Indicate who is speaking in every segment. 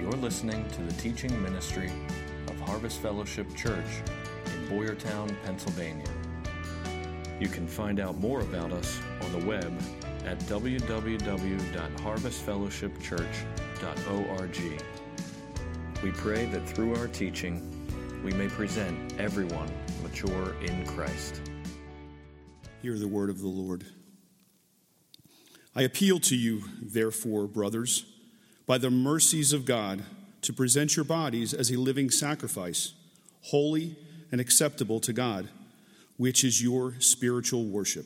Speaker 1: You're listening to the teaching ministry of Harvest Fellowship Church in Boyertown, Pennsylvania. You can find out more about us on the web at www.harvestfellowshipchurch.org. We pray that through our teaching, we may present everyone mature in Christ.
Speaker 2: Hear the word of the Lord. I appeal to you, therefore, brothers, by the mercies of God, to present your bodies as a living sacrifice, holy and acceptable to God, which is your spiritual worship.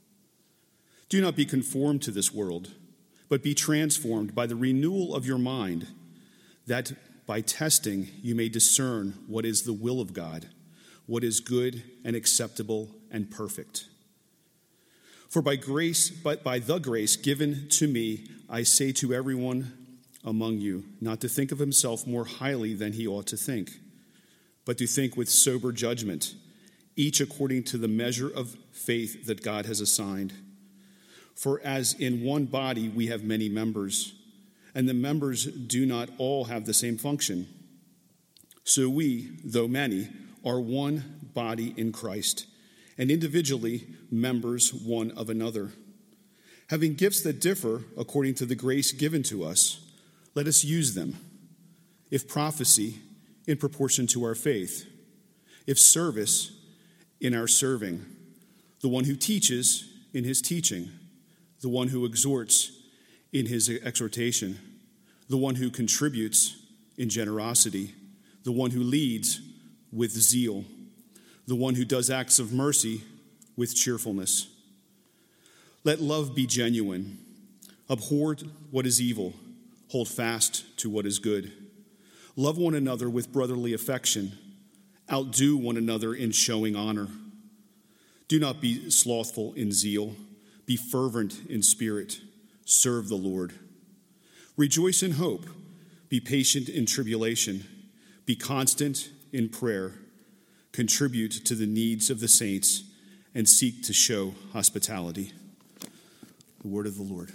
Speaker 2: Do not be conformed to this world, but be transformed by the renewal of your mind, that by testing you may discern what is the will of God, what is good and acceptable and perfect. For by the grace given to me, I say to everyone among you, not to think of himself more highly than he ought to think, but to think with sober judgment, each according to the measure of faith that God has assigned. For as in one body we have many members, and the members do not all have the same function, so we, though many, are one body in Christ, and individually members one of another. Having gifts that differ according to the grace given to us, let us use them. If prophecy, in proportion to our faith. If service, in our serving. The one who teaches, in his teaching. The one who exhorts, in his exhortation. The one who contributes, in generosity. The one who leads, with zeal. The one who does acts of mercy, with cheerfulness. Let love be genuine. Abhor what is evil. Hold fast to what is good. Love one another with brotherly affection. Outdo one another in showing honor. Do not be slothful in zeal. Be fervent in spirit. Serve the Lord. Rejoice in hope. Be patient in tribulation. Be constant in prayer. Contribute to the needs of the saints and seek to show hospitality. The word of the Lord.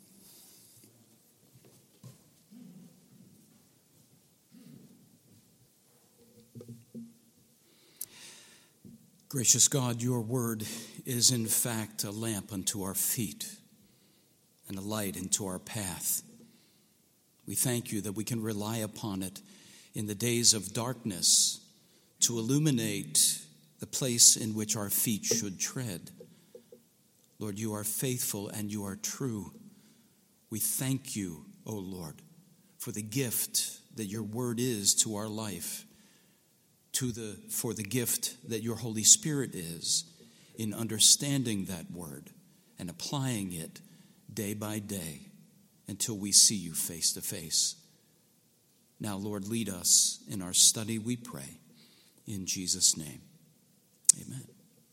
Speaker 3: Gracious God, your word is in fact a lamp unto our feet and a light into our path. We thank you that we can rely upon it in the days of darkness to illuminate the place in which our feet should tread. Lord, you are faithful and you are true. We thank you, O Lord, for the gift that your word is to our life. For the gift that your Holy Spirit is in understanding that word and applying it day by day until we see you face to face. Now, Lord, lead us in our study, we pray, in Jesus' name. Amen.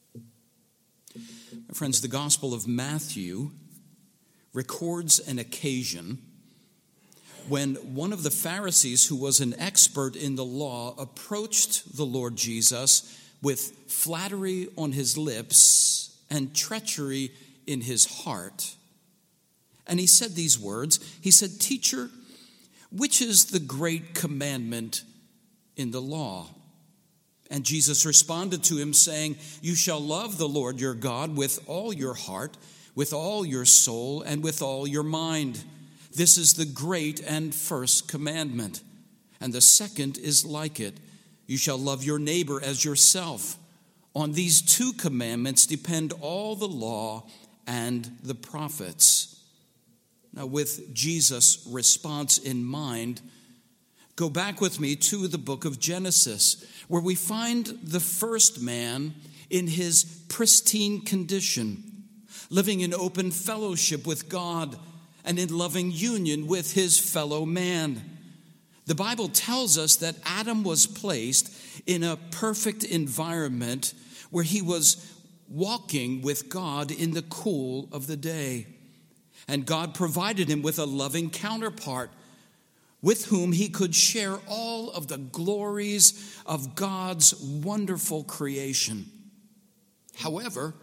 Speaker 3: My friends, the Gospel of Matthew records an occasion when one of the Pharisees, who was an expert in the law, approached the Lord Jesus with flattery on his lips and treachery in his heart. And he said these words. He said, "Teacher, which is the great commandment in the law?" And Jesus responded to him, saying, "You shall love the Lord your God with all your heart, with all your soul, and with all your mind. This is the great and first commandment. And the second is like it. You shall love your neighbor as yourself. On these two commandments depend all the law and the prophets." Now, with Jesus' response in mind, go back with me to the book of Genesis, where we find the first man in his pristine condition, living in open fellowship with God and in loving union with his fellow man. The Bible tells us that Adam was placed in a perfect environment where he was walking with God in the cool of the day. And God provided him with a loving counterpart with whom he could share all of the glories of God's wonderful creation. However,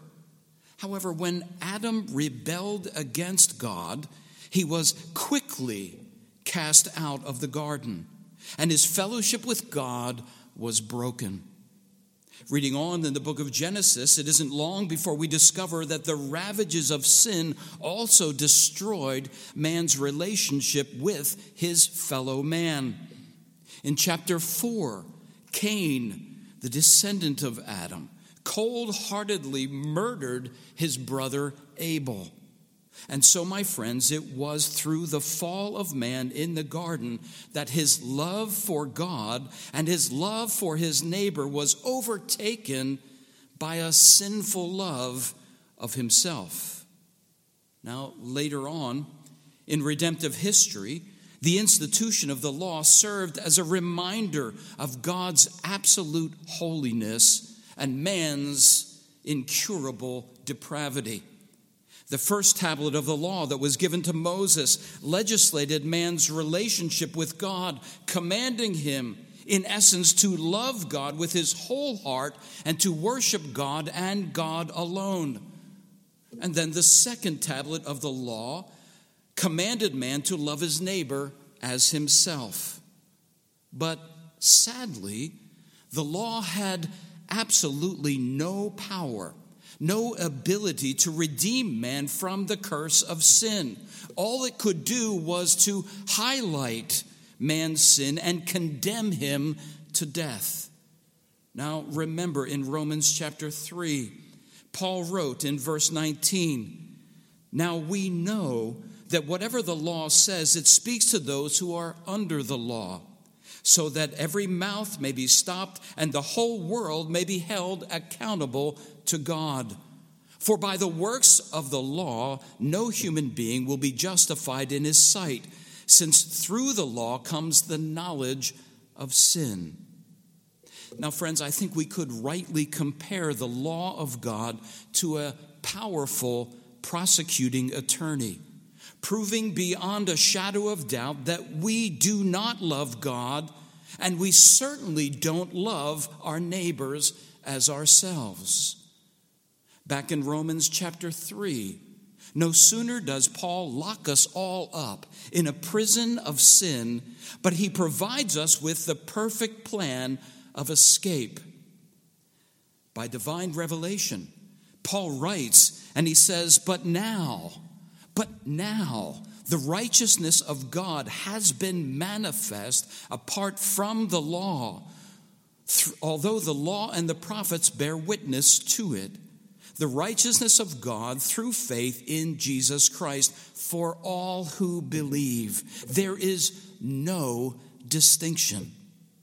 Speaker 3: when Adam rebelled against God, he was quickly cast out of the garden, and his fellowship with God was broken. Reading on in the book of Genesis, it isn't long before we discover that the ravages of sin also destroyed man's relationship with his fellow man. In chapter 4, Cain, the descendant of Adam, cold-heartedly murdered his brother Abel. And so, my friends, it was through the fall of man in the garden that his love for God and his love for his neighbor was overtaken by a sinful love of himself. Now, later on, in redemptive history, the institution of the law served as a reminder of God's absolute holiness and man's incurable depravity. The first tablet of the law that was given to Moses legislated man's relationship with God, commanding him, in essence, to love God with his whole heart and to worship God and God alone. And then the second tablet of the law commanded man to love his neighbor as himself. But sadly, the law had absolutely no power, no ability to redeem man from the curse of sin. All it could do was to highlight man's sin and condemn him to death. Now remember, in Romans chapter 3, Paul wrote in verse 19, "Now we know that whatever the law says, it speaks to those who are under the law, so that every mouth may be stopped and the whole world may be held accountable to God. For by the works of the law, no human being will be justified in his sight, since through the law comes the knowledge of sin." Now, friends, I think we could rightly compare the law of God to a powerful prosecuting attorney, proving beyond a shadow of doubt that we do not love God, and we certainly don't love our neighbors as ourselves. Back in Romans chapter 3, no sooner does Paul lock us all up in a prison of sin, but he provides us with the perfect plan of escape. By divine revelation, Paul writes, and he says, But now, the righteousness of God has been manifest apart from the law, although the law and the prophets bear witness to it. The righteousness of God through faith in Jesus Christ for all who believe. There is no distinction.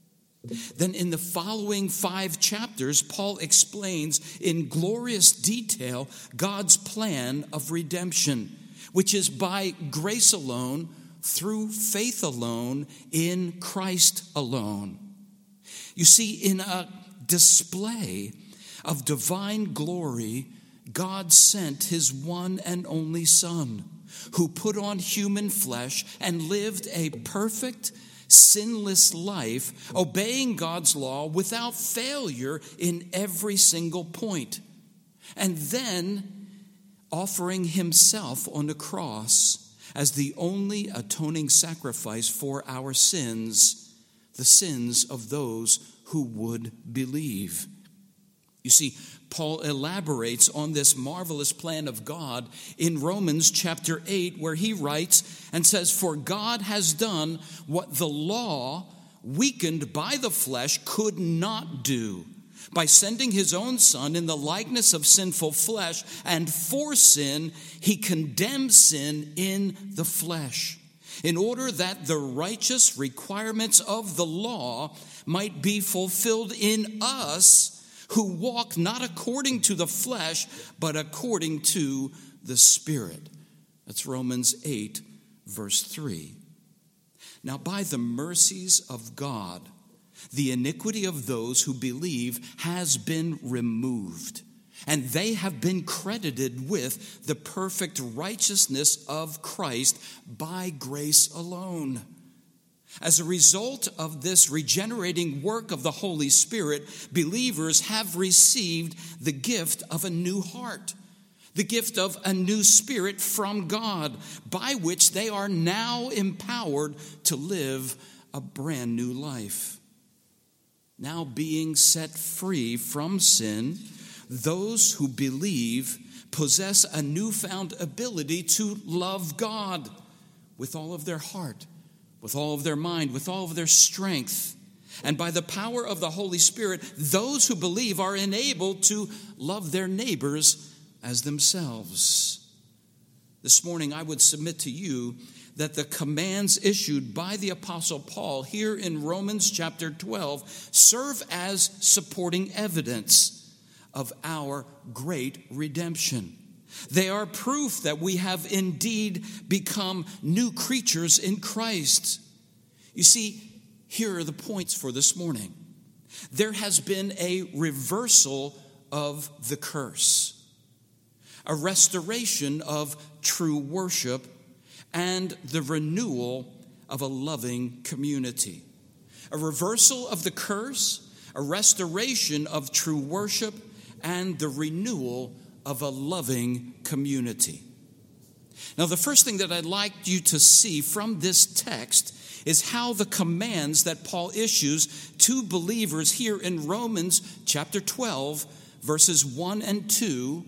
Speaker 3: Then in the following 5 chapters, Paul explains in glorious detail God's plan of redemption, which is by grace alone, through faith alone, in Christ alone. You see, in a display of divine glory, God sent his one and only Son, who put on human flesh and lived a perfect, sinless life, obeying God's law without failure in every single point, and then offering himself on the cross as the only atoning sacrifice for our sins, the sins of those who would believe. You see, Paul elaborates on this marvelous plan of God in Romans chapter 8, where he writes and says, "For God has done what the law, weakened by the flesh, could not do, by sending his own Son in the likeness of sinful flesh, and for sin, he condemned sin in the flesh, in order that the righteous requirements of the law might be fulfilled in us, who walk not according to the flesh, but according to the Spirit." That's Romans 8, verse 3. Now, by the mercies of God, the iniquity of those who believe has been removed, and they have been credited with the perfect righteousness of Christ by grace alone. As a result of this regenerating work of the Holy Spirit, believers have received the gift of a new heart. the gift of a new spirit from God, by which they are now empowered to live a brand new life. Now being set free from sin, those who believe possess a newfound ability to love God with all of their heart, with all of their mind, with all of their strength. And by the power of the Holy Spirit, those who believe are enabled to love their neighbors as themselves. This morning, I would submit to you that the commands issued by the Apostle Paul here in Romans chapter 12 serve as supporting evidence of our great redemption. They are proof that we have indeed become new creatures in Christ. You see, here are the points for this morning. There has been a reversal of the curse, a restoration of true worship, and the renewal of a loving community. A reversal of the curse, a restoration of true worship, and the renewal of a loving community. Now, the first thing that I'd like you to see from this text is how the commands that Paul issues to believers here in Romans chapter 12, verses 1 and 2,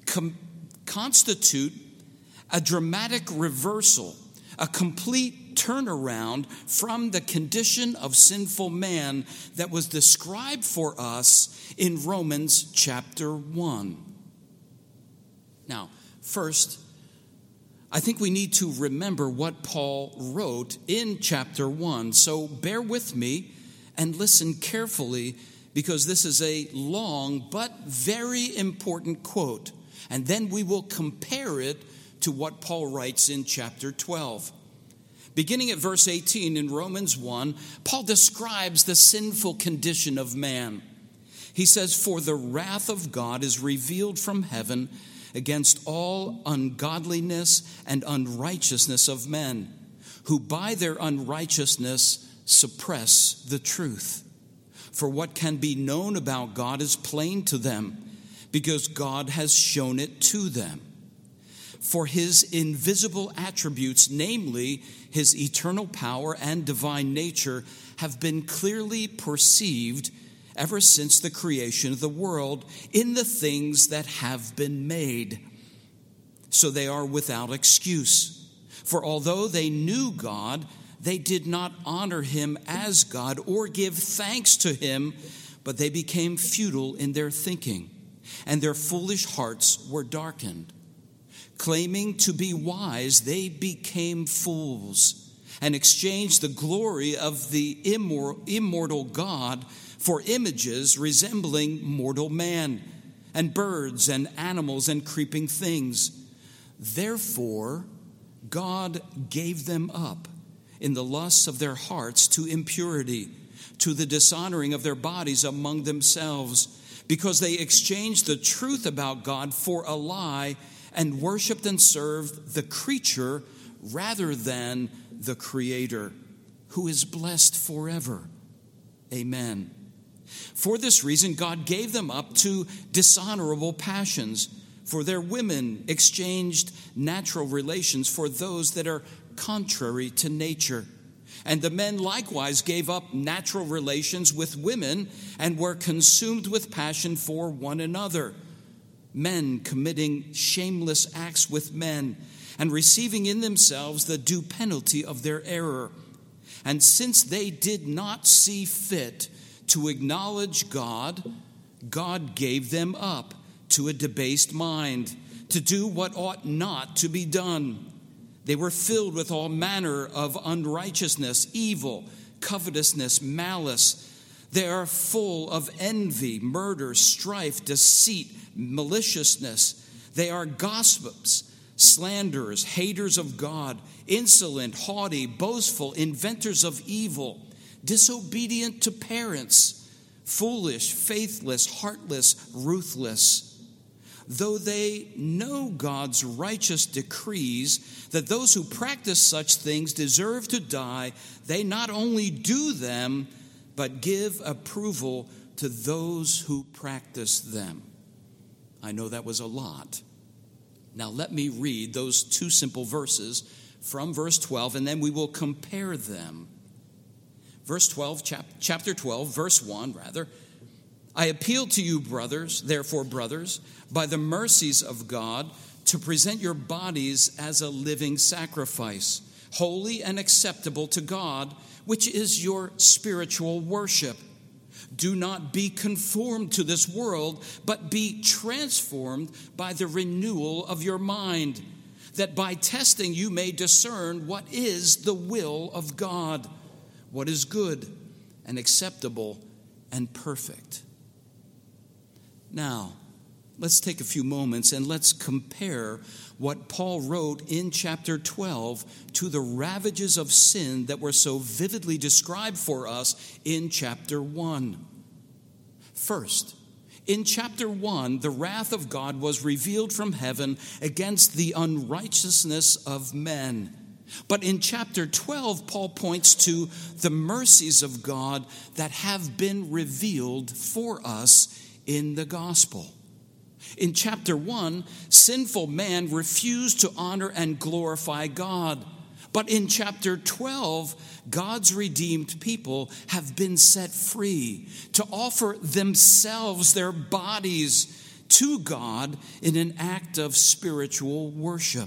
Speaker 3: constitute a dramatic reversal, a complete turnaround from the condition of sinful man that was described for us in Romans chapter 1. Now, first, I think we need to remember what Paul wrote in chapter 1. So bear with me and listen carefully, because this is a long but very important quote. And then we will compare it to what Paul writes in chapter 12. Beginning at verse 18 in Romans 1, Paul describes the sinful condition of man. He says, "For the wrath of God is revealed from heaven against all ungodliness and unrighteousness of men, who by their unrighteousness suppress the truth. For what can be known about God is plain to them, because God has shown it to them. For his invisible attributes, namely his eternal power and divine nature, have been clearly perceived ever since the creation of the world in the things that have been made. So they are without excuse. For although they knew God, they did not honor him as God or give thanks to him, but they became futile in their thinking, and their foolish hearts were darkened. Claiming to be wise, they became fools and exchanged the glory of the immortal God for images resembling mortal man, and birds and animals and creeping things. Therefore, God gave them up in the lusts of their hearts to impurity, to the dishonoring of their bodies among themselves, because they exchanged the truth about God for a lie and worshiped and served the creature rather than the Creator, who is blessed forever. Amen. For this reason, God gave them up to dishonorable passions. For their women exchanged natural relations for those that are contrary to nature. And the men likewise gave up natural relations with women and were consumed with passion for one another. Men committing shameless acts with men and receiving in themselves the due penalty of their error. And since they did not see fit to acknowledge God, God gave them up to a debased mind, to do what ought not to be done. They were filled with all manner of unrighteousness, evil, covetousness, malice. They are full of envy, murder, strife, deceit, maliciousness. They are gossips, slanderers, haters of God, insolent, haughty, boastful, inventors of evil, disobedient to parents, foolish, faithless, heartless, ruthless. Though they know God's righteous decrees that those who practice such things deserve to die, they not only do them, but give approval to those who practice them. I know that was a lot. Now let me read those two simple verses from verse 12, and then we will compare them. Verse 12, chapter 12, verse 1, rather. I appeal to you, brothers, therefore, brothers, by the mercies of God, to present your bodies as a living sacrifice, holy and acceptable to God, which is your spiritual worship. Do not be conformed to this world, but be transformed by the renewal of your mind, that by testing you may discern what is the will of God, what is good and acceptable and perfect. Now, let's take a few moments and let's compare what Paul wrote in chapter 12 to the ravages of sin that were so vividly described for us in chapter 1. First, in chapter 1, the wrath of God was revealed from heaven against the unrighteousness of men. But in chapter 12, Paul points to the mercies of God that have been revealed for us in the gospel. In chapter 1, sinful man refused to honor and glorify God. But in chapter 12, God's redeemed people have been set free to offer themselves, their bodies, to God in an act of spiritual worship.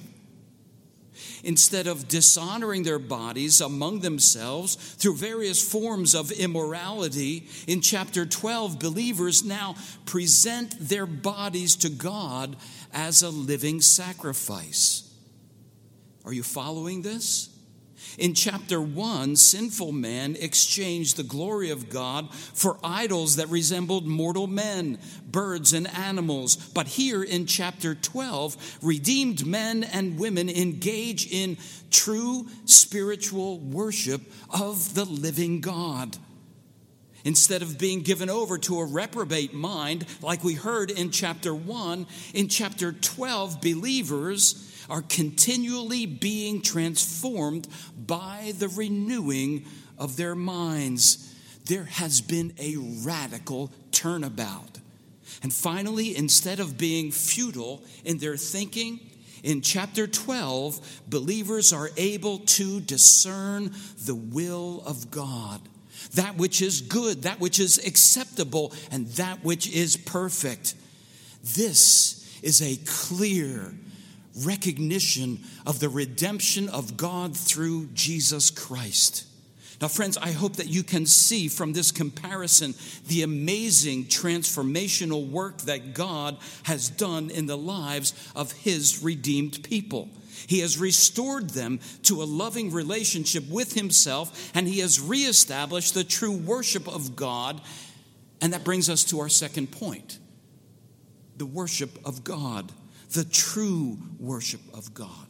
Speaker 3: Instead of dishonoring their bodies among themselves through various forms of immorality, in chapter 12, believers now present their bodies to God as a living sacrifice. Are you following this? In chapter 1, sinful man exchanged the glory of God for idols that resembled mortal men, birds, and animals. But here in chapter 12, redeemed men and women engage in true spiritual worship of the living God. Instead of being given over to a reprobate mind, like we heard in chapter 1, in chapter 12, believers are continually being transformed by the renewing of their minds. There has been a radical turnabout. And finally, instead of being futile in their thinking, in chapter 12, believers are able to discern the will of God, that which is good, that which is acceptable, and that which is perfect. This is a clear recognition of the redemption of God through Jesus Christ. Now, friends, I hope that you can see from this comparison the amazing transformational work that God has done in the lives of His redeemed people. He has restored them to a loving relationship with Himself, and He has reestablished the true worship of God. And that brings us to our second point: the worship of God. The true worship of God.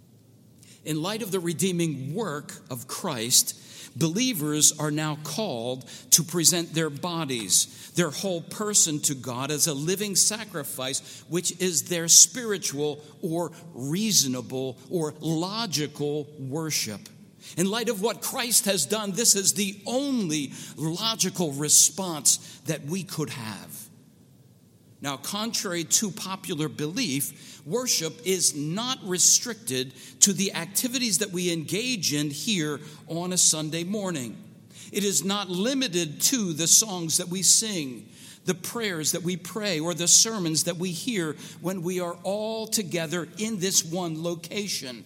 Speaker 3: In light of the redeeming work of Christ, believers are now called to present their bodies, their whole person to God as a living sacrifice, which is their spiritual or reasonable or logical worship. In light of what Christ has done, this is the only logical response that we could have. Now, contrary to popular belief, worship is not restricted to the activities that we engage in here on a Sunday morning. It is not limited to the songs that we sing, the prayers that we pray, or the sermons that we hear when we are all together in this one location.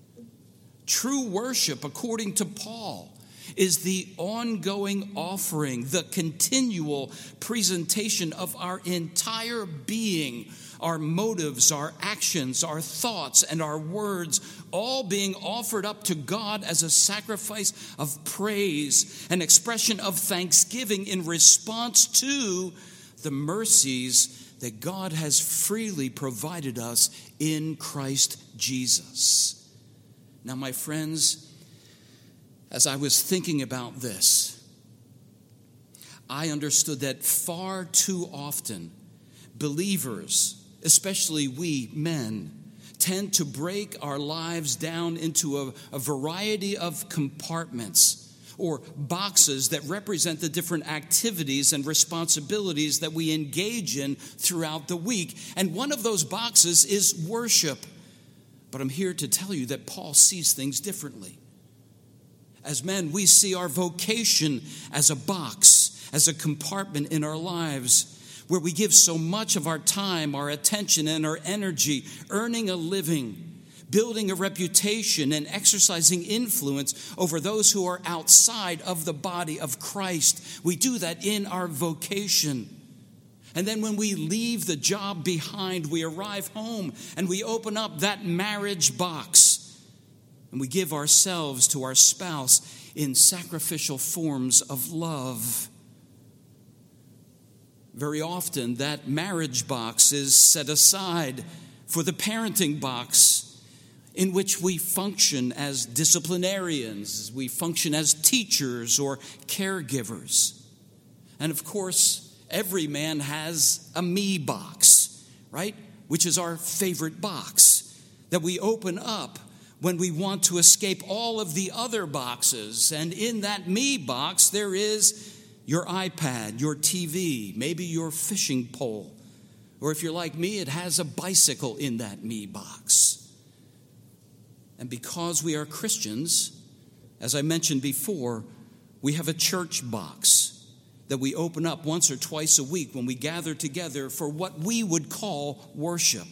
Speaker 3: True worship, according to Paul, is the ongoing offering, the continual presentation of our entire being, our motives, our actions, our thoughts, and our words, all being offered up to God as a sacrifice of praise, an expression of thanksgiving in response to the mercies that God has freely provided us in Christ Jesus. Now, my friends, as I was thinking about this, I understood that far too often believers, especially we men, tend to break our lives down into a variety of compartments or boxes that represent the different activities and responsibilities that we engage in throughout the week. And one of those boxes is worship. But I'm here to tell you that Paul sees things differently. As men, we see our vocation as a box, as a compartment in our lives, where we give so much of our time, our attention, and our energy, earning a living, building a reputation, and exercising influence over those who are outside of the body of Christ. We do that in our vocation. And then when we leave the job behind, we arrive home and we open up that marriage box and we give ourselves to our spouse in sacrificial forms of love. Very often, that marriage box is set aside for the parenting box, in which we function as disciplinarians, we function as teachers or caregivers. And of course, every man has a me box, right? Which is our favorite box that we open up when we want to escape all of the other boxes. And in that me box, there is your iPad, your TV, maybe your fishing pole. Or if you're like me, it has a bicycle in that me box. And because we are Christians, as I mentioned before, we have a church box that we open up once or twice a week when we gather together for what we would call worship.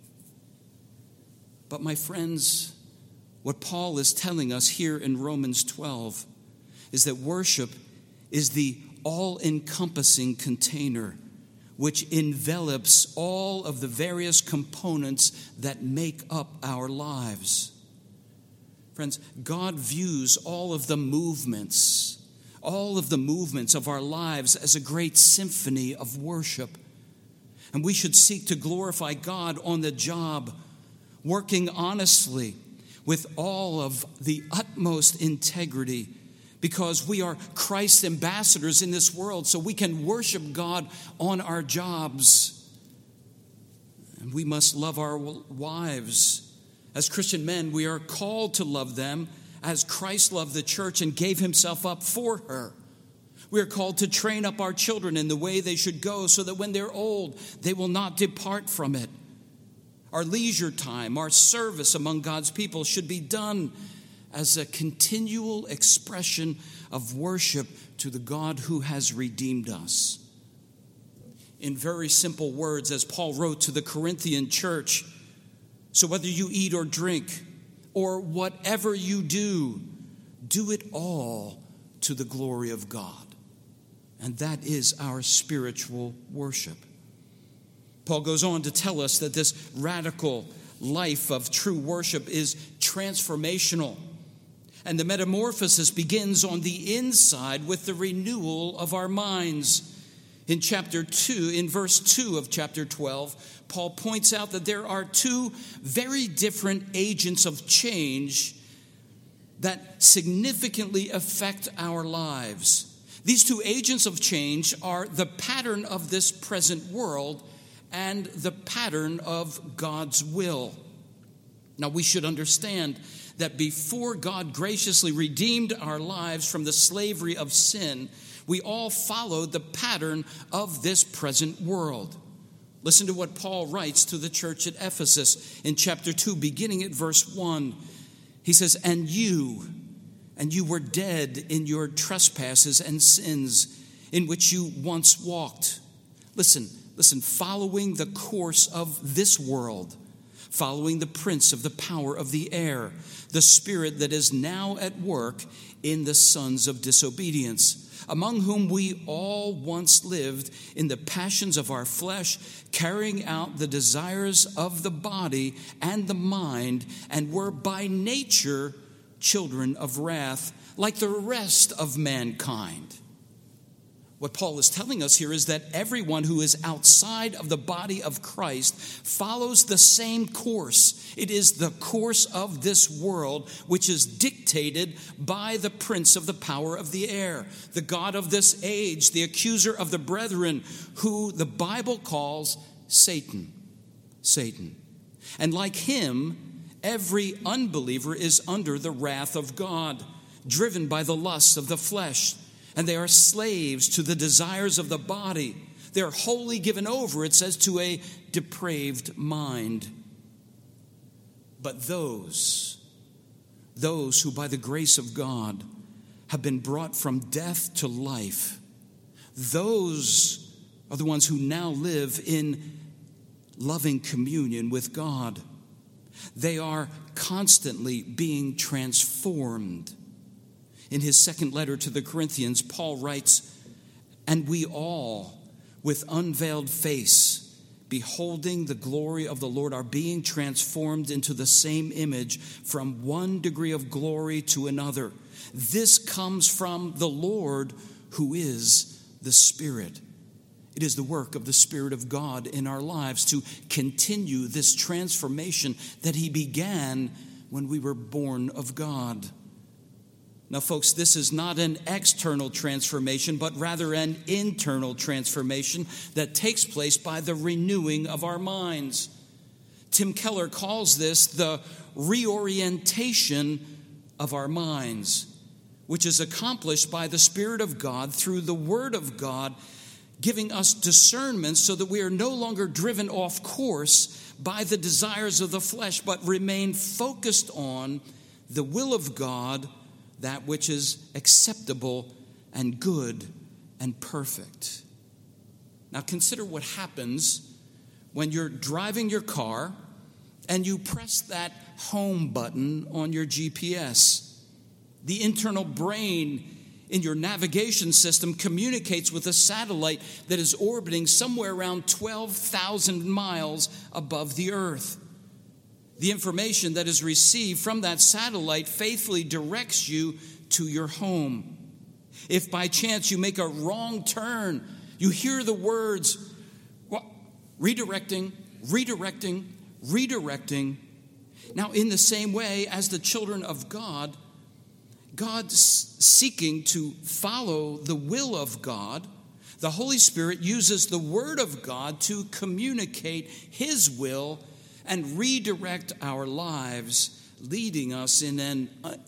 Speaker 3: But my friends, what Paul is telling us here in Romans 12 is that worship is the all-encompassing container which envelops all of the various components that make up our lives. Friends, God views all of the movements of our lives as a great symphony of worship. And we should seek to glorify God on the job, working honestly with all of the utmost integrity, because we are Christ's ambassadors in this world, so we can worship God on our jobs. And we must love our wives. As Christian men, we are called to love them as Christ loved the church and gave himself up for her. We are called to train up our children in the way they should go so that when they're old, they will not depart from it. Our leisure time, our service among God's people should be done as a continual expression of worship to the God who has redeemed us. In very simple words, as Paul wrote to the Corinthian church, so whether you eat or drink or whatever you do, do it all to the glory of God. And that is our spiritual worship. Paul goes on to tell us that this radical life of true worship is transformational. And the metamorphosis begins on the inside with the renewal of our minds. In verse 2 of chapter 12, Paul points out that there are two very different agents of change that significantly affect our lives. These two agents of change are the pattern of this present world and the pattern of God's will. Now, we should understand that before God graciously redeemed our lives from the slavery of sin, we all followed the pattern of this present world. Listen to what Paul writes to the church at Ephesus in chapter 2, beginning at verse 1. He says, And you were dead in your trespasses and sins, in which you once walked. Listen, following the course of this world, following the prince of the power of the air, the spirit that is now at work in the sons of disobedience, among whom we all once lived in the passions of our flesh, carrying out the desires of the body and the mind, and were by nature children of wrath, like the rest of mankind. What Paul is telling us here is that everyone who is outside of the body of Christ follows the same course. It is the course of this world, which is dictated by the prince of the power of the air, the god of this age, the accuser of the brethren, who the Bible calls Satan. And like him, every unbeliever is under the wrath of God. driven by the lusts of the flesh, and they are slaves to the desires of the body. They are wholly given over, it says, to a depraved mind. But those who by the grace of God have been brought from death to life, those are the ones who now live in loving communion with God. They are constantly being transformed. In his second letter to the Corinthians, Paul writes, "And we all, with unveiled face, beholding the glory of the Lord, are being transformed into the same image from one degree of glory to another. This comes from the Lord, who is the Spirit." It is the work of the Spirit of God in our lives to continue this transformation that he began when we were born of God. Now, folks, this is not an external transformation, but rather an internal transformation that takes place by the renewing of our minds. Tim Keller calls this the reorientation of our minds, which is accomplished by the Spirit of God through the Word of God, giving us discernment so that we are no longer driven off course by the desires of the flesh, but remain focused on the will of God, that which is acceptable and good and perfect. Now consider what happens when you're driving your car and you press that home button on your GPS. The internal brain in your navigation system communicates with a satellite that is orbiting somewhere around 12,000 miles above the earth. The information that is received from that satellite faithfully directs you to your home. If by chance you make a wrong turn, you hear the words, redirecting, redirecting, redirecting. Now, in the same way as the children of God, God's seeking to follow the will of God, the Holy Spirit uses the Word of God to communicate His will and redirect our lives, leading us in an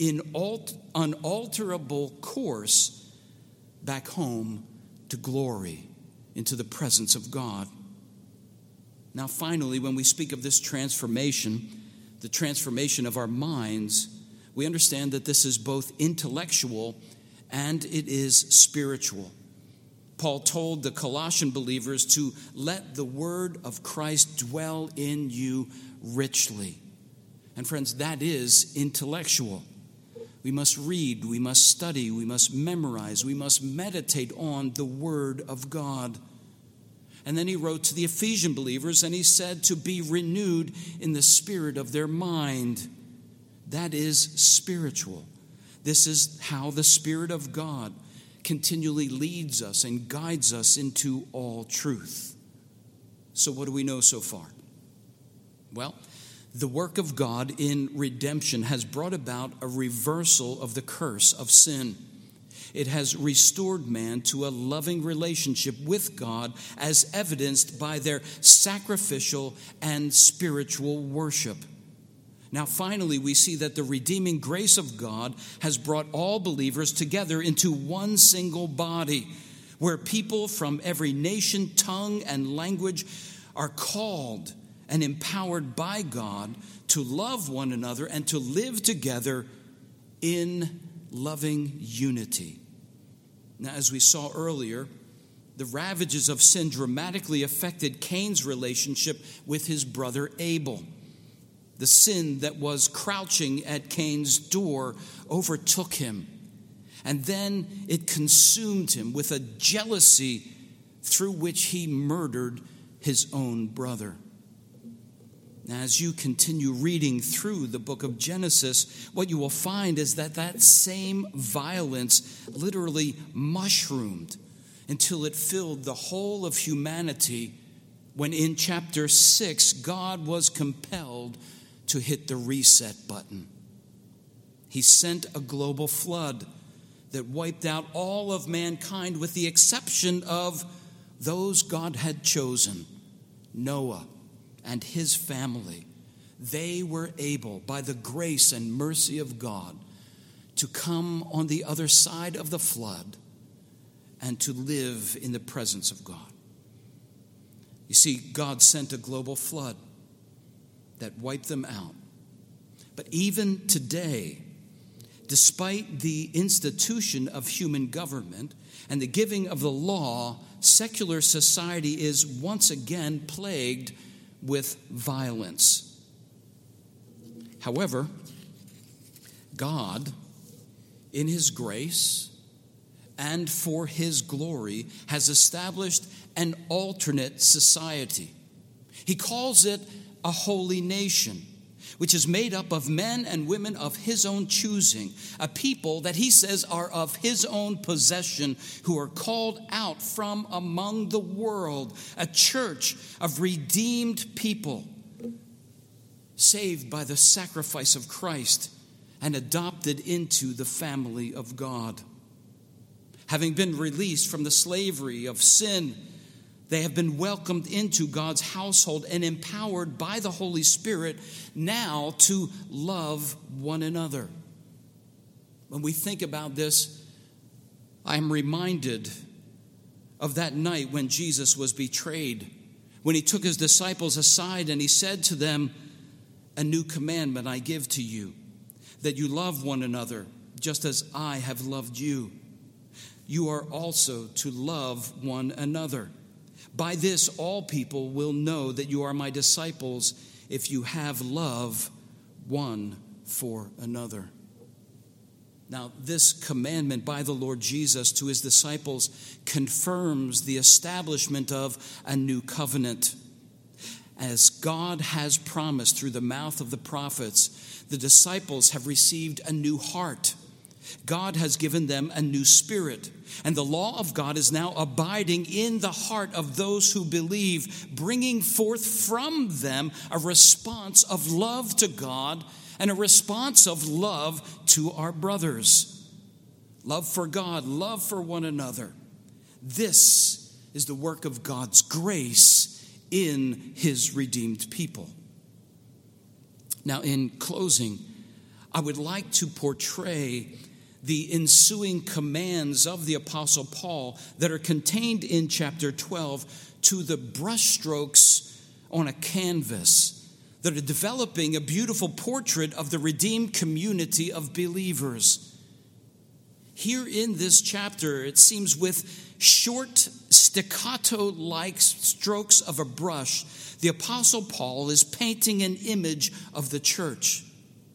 Speaker 3: unalterable course back home to glory, into the presence of God. Now, finally, when we speak of this transformation, the transformation of our minds, we understand that this is both intellectual and it is spiritual. Paul told the Colossian believers to let the word of Christ dwell in you richly. And friends, that is intellectual. We must read, we must study, we must memorize, we must meditate on the word of God. And then he wrote to the Ephesian believers and he said to be renewed in the spirit of their mind. That is spiritual. This is how the Spirit of God continually leads us and guides us into all truth. So what do we know so far? Well, the work of God in redemption has brought about a reversal of the curse of sin. It has restored man to a loving relationship with God, as evidenced by their sacrificial and spiritual worship. Now, finally, we see that the redeeming grace of God has brought all believers together into one single body, where people from every nation, tongue, and language are called and empowered by God to love one another and to live together in loving unity. Now, as we saw earlier, the ravages of sin dramatically affected Cain's relationship with his brother Abel. The sin that was crouching at Cain's door overtook him, and then it consumed him with a jealousy through which he murdered his own brother. Now, as you continue reading through the book of Genesis, what you will find is that same violence literally mushroomed until it filled the whole of humanity, when in chapter 6, God was compelled to hit the reset button. He sent a global flood that wiped out all of mankind with the exception of those God had chosen, Noah and his family. They were able, by the grace and mercy of God, to come on the other side of the flood and to live in the presence of God. You see, God sent a global flood that wiped them out. But even today, despite the institution of human government and the giving of the law, secular society is once again plagued with violence. However, God, in His grace and for His glory, has established an alternate society. He calls it a holy nation, which is made up of men and women of His own choosing, a people that He says are of His own possession, who are called out from among the world, a church of redeemed people, saved by the sacrifice of Christ and adopted into the family of God. Having been released from the slavery of sin, they have been welcomed into God's household and empowered by the Holy Spirit now to love one another. When we think about this, I am reminded of that night when Jesus was betrayed, when He took His disciples aside and He said to them, "A new commandment I give to you, that you love one another just as I have loved you. You are also to love one another. By this, all people will know that you are my disciples if you have love one for another." Now, this commandment by the Lord Jesus to His disciples confirms the establishment of a new covenant. As God has promised through the mouth of the prophets, the disciples have received a new heart. God has given them a new spirit, and the law of God is now abiding in the heart of those who believe, bringing forth from them a response of love to God and a response of love to our brothers. Love for God, love for one another. This is the work of God's grace in His redeemed people. Now, in closing, I would like to portray the ensuing commands of the Apostle Paul that are contained in chapter 12 to the brushstrokes on a canvas that are developing a beautiful portrait of the redeemed community of believers. Here in this chapter, it seems with short staccato-like strokes of a brush, the Apostle Paul is painting an image of the church,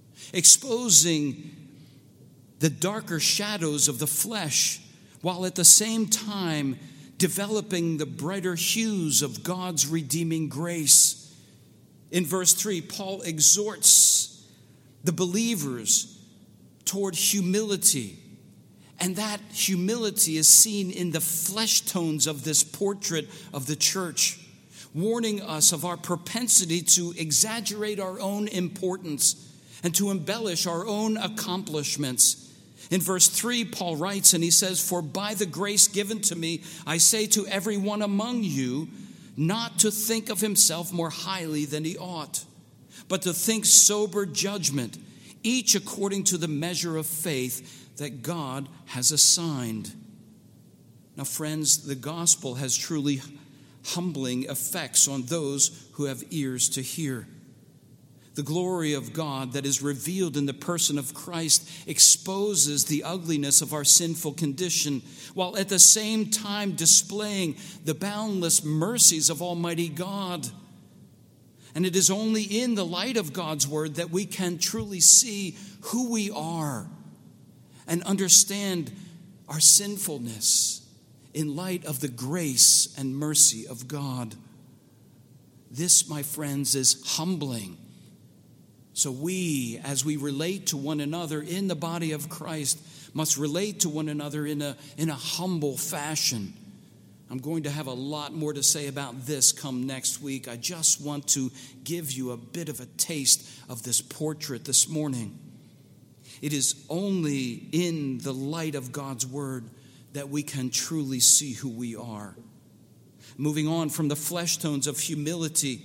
Speaker 3: exposing the darker shadows of the flesh, while at the same time developing the brighter hues of God's redeeming grace. In verse 3, Paul exhorts the believers toward humility, and that humility is seen in the flesh tones of this portrait of the church, warning us of our propensity to exaggerate our own importance and to embellish our own accomplishments. In verse 3, Paul writes, and he says, "For by the grace given to me, I say to everyone among you, not to think of himself more highly than he ought, but to think sober judgment, each according to the measure of faith that God has assigned." Now, friends, the gospel has truly humbling effects on those who have ears to hear. The glory of God that is revealed in the person of Christ exposes the ugliness of our sinful condition, while at the same time displaying the boundless mercies of Almighty God. And it is only in the light of God's word that we can truly see who we are and understand our sinfulness in light of the grace and mercy of God. This, my friends, is humbling. So we, as we relate to one another in the body of Christ, must relate to one another in a humble fashion. I'm going to have a lot more to say about this come next week. I just want to give you a bit of a taste of this portrait this morning. It is only in the light of God's word that we can truly see who we are. Moving on from the flesh tones of humility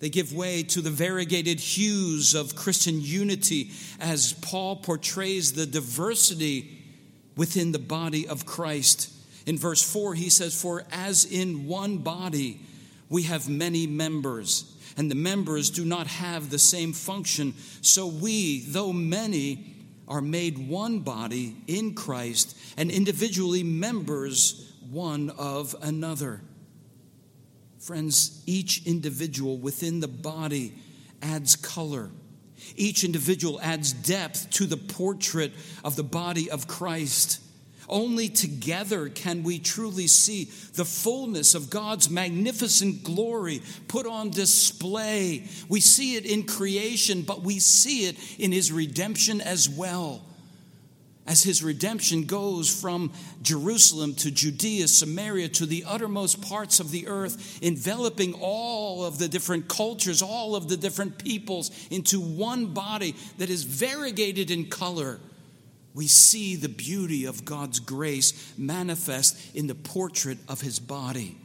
Speaker 3: They give way to the variegated hues of Christian unity as Paul portrays the diversity within the body of Christ. In verse 4, he says, "For as in one body we have many members, and the members do not have the same function, so we, though many, are made one body in Christ, and individually members one of another." Friends, each individual within the body adds color. Each individual adds depth to the portrait of the body of Christ. Only together can we truly see the fullness of God's magnificent glory put on display. We see it in creation, but we see it in His redemption as well. As His redemption goes from Jerusalem to Judea, Samaria, to the uttermost parts of the earth, enveloping all of the different cultures, all of the different peoples into one body that is variegated in color, we see the beauty of God's grace manifest in the portrait of His body.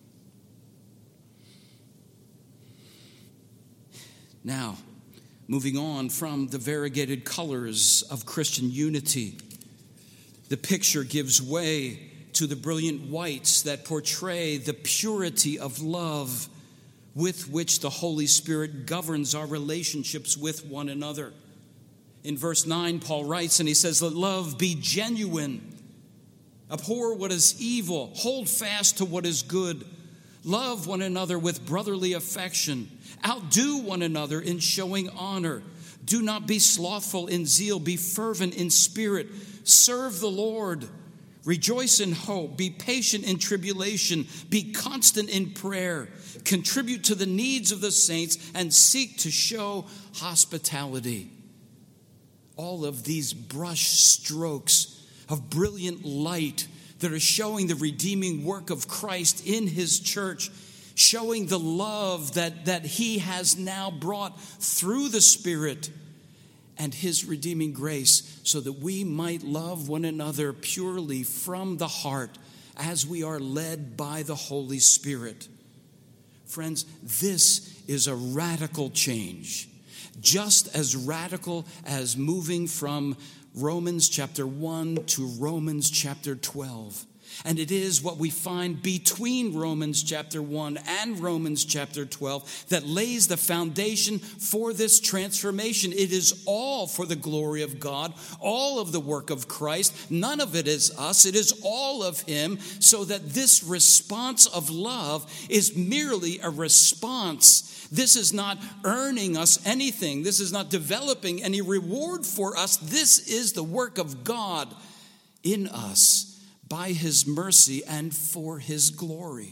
Speaker 3: Now, moving on from the variegated colors of Christian unity, the picture gives way to the brilliant whites that portray the purity of love with which the Holy Spirit governs our relationships with one another. In verse 9, Paul writes, and he says, "Let love be genuine. Abhor what is evil. Hold fast to what is good. Love one another with brotherly affection. Outdo one another in showing honor. Do not be slothful in zeal. Be fervent in spirit. Serve the Lord. Rejoice in hope. Be patient in tribulation. Be constant in prayer. Contribute to the needs of the saints and seek to show hospitality." All of these brush strokes of brilliant light that are showing the redeeming work of Christ in His church, showing the love that He has now brought through the Spirit and His redeeming grace, so that we might love one another purely from the heart as we are led by the Holy Spirit. Friends, this is a radical change, just as radical as moving from Romans chapter 1 to Romans chapter 12. And it is what we find between Romans chapter 1 and Romans chapter 12 that lays the foundation for this transformation. It is all for the glory of God, all of the work of Christ. None of it is us. It is all of Him, so that this response of love is merely a response. This is not earning us anything. This is not developing any reward for us. This is the work of God in us, by His mercy and for His glory.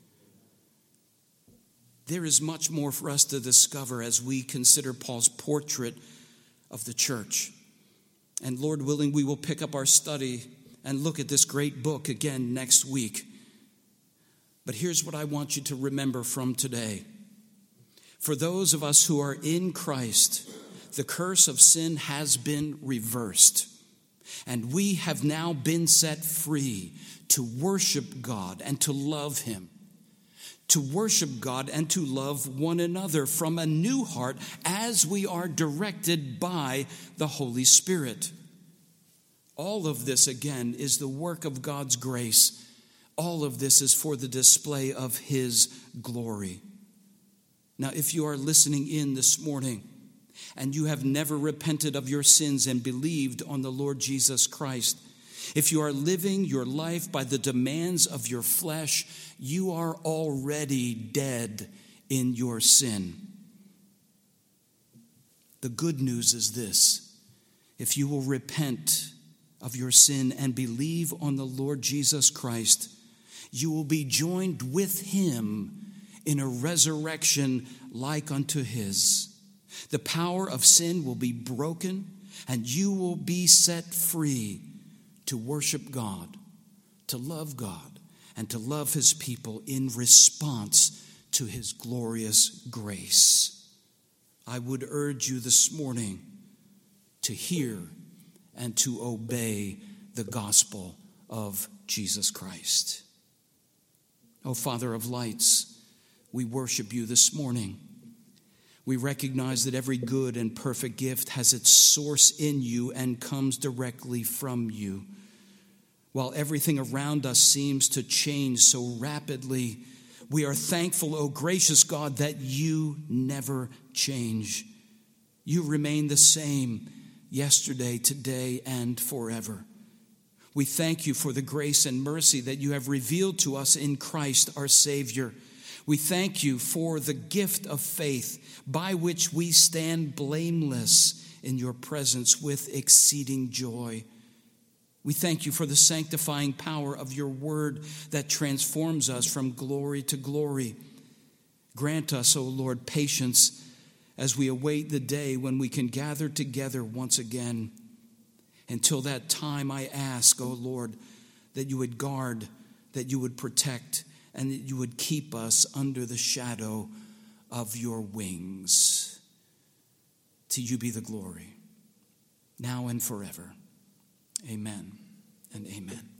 Speaker 3: There is much more for us to discover as we consider Paul's portrait of the church. And Lord willing, we will pick up our study and look at this great book again next week. But here's what I want you to remember from today. For those of us who are in Christ, the curse of sin has been reversed. And we have now been set free to worship God and to love Him. To worship God and to love one another from a new heart as we are directed by the Holy Spirit. All of this, again, is the work of God's grace. All of this is for the display of His glory. Now, if you are listening in this morning, and you have never repented of your sins and believed on the Lord Jesus Christ, if you are living your life by the demands of your flesh, you are already dead in your sin. The good news is this: if you will repent of your sin and believe on the Lord Jesus Christ, you will be joined with Him in a resurrection like unto His. The power of sin will be broken, and you will be set free to worship God, to love God, and to love His people in response to His glorious grace. I would urge you this morning to hear and to obey the gospel of Jesus Christ. Oh, Father of lights, we worship You this morning. We recognize that every good and perfect gift has its source in you and comes directly from you. While everything around us seems to change so rapidly, we are thankful, O gracious God, that you never change. You remain the same yesterday, today, and forever. We thank you for the grace and mercy that you have revealed to us in Christ our Savior. We thank you for the gift of faith by which we stand blameless in your presence with exceeding joy. We thank you for the sanctifying power of your word that transforms us from glory to glory. Grant us, O Lord, patience as we await the day when we can gather together once again. Until that time, I ask, O Lord, that you would guard, that you would protect, and that you would keep us under the shadow of your wings. To you be the glory, now and forever. Amen and amen.